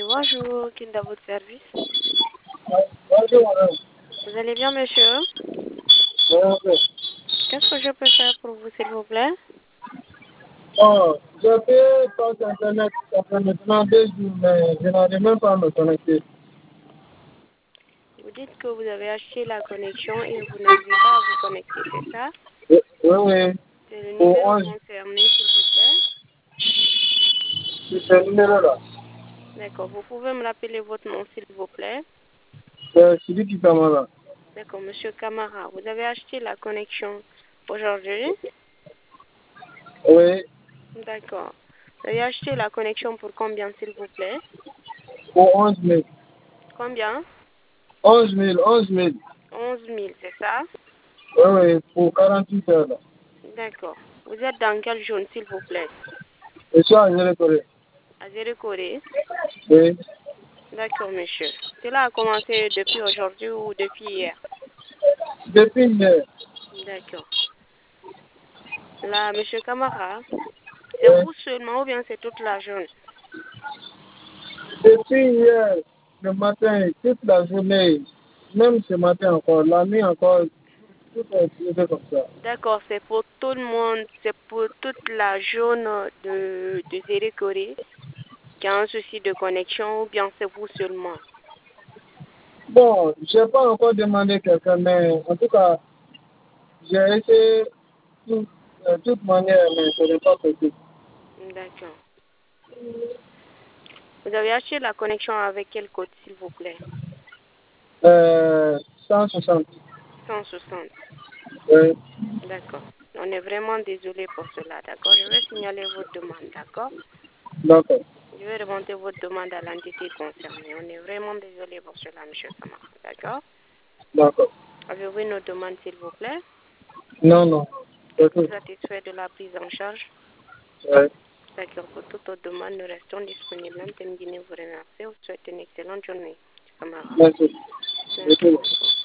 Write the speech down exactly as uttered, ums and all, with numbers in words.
bonjour, qui est dans votre service? Bonjour, madame. Vous allez bien, monsieur? Bonjour. Qu'est-ce que je peux faire pour vous, s'il vous plaît? Bon, j'ai payé par Internet, ça fait maintenant deux jours, mais je n'arrive même pas à me connecter. Vous dites que vous avez acheté la connexion et vous n'arrivez pas à vous connecter, c'est ça? Oui, oui, oui. C'est le Pour numéro onze, concerné, s'il vous plaît. c'est ce numéro-là. D'accord, vous pouvez me rappeler votre nom, s'il vous plaît? C'est celui qui Kamara. D'accord, monsieur Camara, vous avez acheté la connexion aujourd'hui? Oui, D'accord. Vous avez acheté la connexion pour combien, s'il vous plaît? pour onze mille. Combien? Onze mille, onze mille. Onze mille, c'est ça? Oui, oui, pour quarante-huit heures. Là. D'accord. Vous êtes dans quelle zone, s'il vous plaît? Je suis en Zérékoré. À Zérekoré? Oui, D'accord, monsieur. Cela a commencé depuis aujourd'hui ou depuis hier? depuis hier. D'accord. Là, monsieur Camara, c'est Oui. vous seulement ou bien c'est toute la zone? Depuis hier, le matin, toute la journée, même ce matin encore, la nuit encore, tout est utilisé comme ça. D'accord, c'est pour tout le monde, c'est pour toute la zone de, de Zérekoré qui a un souci de connexion ou bien c'est vous seulement? Bon, je n'ai pas encore demandé quelqu'un, mais en tout cas, j'ai essayé tout, de toute manière, mais ce n'est pas possible. D'accord. Vous avez acheté la connexion avec quel code, s'il vous plaît? Euh, cent soixante. cent soixante. Oui, D'accord. On est vraiment désolé pour cela, d'accord? Je vais signaler votre demande, d'accord? d'accord. Je vais remonter votre demande à l'entité concernée. On est vraiment désolé pour cela, monsieur Camara, d'accord? D'accord. Avez-vous une autre demande, s'il vous plaît? Non, non. C'est Êtes-vous tout. satisfait de la prise en charge? Oui. D'accord. Pour toute autre demande, nous restons disponibles. Antenne Guinée vous remercie. Vous souhaite une excellente journée, monsieur Camara. Merci. Merci Merci. beaucoup.